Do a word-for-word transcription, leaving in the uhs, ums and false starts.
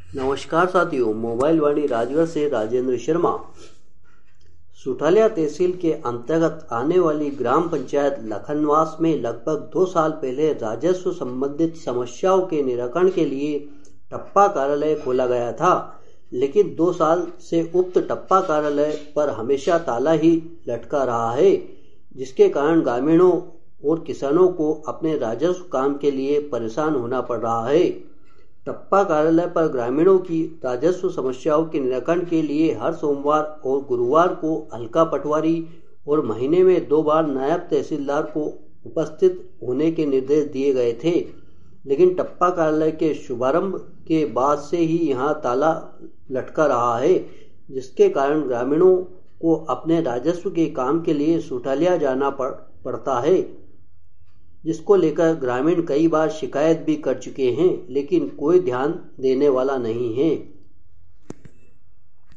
नमस्कार साथियों, मोबाइल वाणी राजगढ़ से राजेंद्र शर्मा। सुठालिया तहसील के अंतर्गत आने वाली ग्राम पंचायत लखनवास में लगभग दो साल पहले राजस्व संबंधित समस्याओं के निराकरण के लिए टप्पा कार्यालय खोला गया था, लेकिन दो साल से उक्त टप्पा कार्यालय पर हमेशा ताला ही लटका रहा है, जिसके कारण ग्रामीणों और किसानों को अपने राजस्व काम के लिए परेशान होना पड़ रहा है। टप्पा कार्यालय पर ग्रामीणों की राजस्व समस्याओं के निराकरण के लिए हर सोमवार और गुरुवार को हल्का पटवारी और महीने में दो बार नायब तहसीलदार को उपस्थित होने के निर्देश दिए गए थे, लेकिन टप्पा कार्यालय के शुभारंभ के बाद से ही यहां ताला लटका रहा है, जिसके कारण ग्रामीणों को अपने राजस्व के काम के लिए सुठालिया जाना पड़, पड़ता है, जिसको लेकर ग्रामीण कई बार शिकायत भी कर चुके हैं, लेकिन कोई ध्यान देने वाला नहीं है।